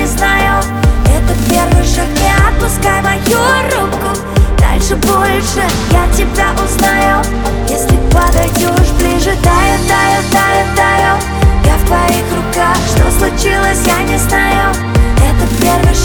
не знаю. Это первый шаг, не отпускай мою руку. Дальше больше я тебя узнаю. Если подойдешь ближе, таю, таю, таю, таю. Я в твоих руках, что случилось, я не знаю. Это первый шаг.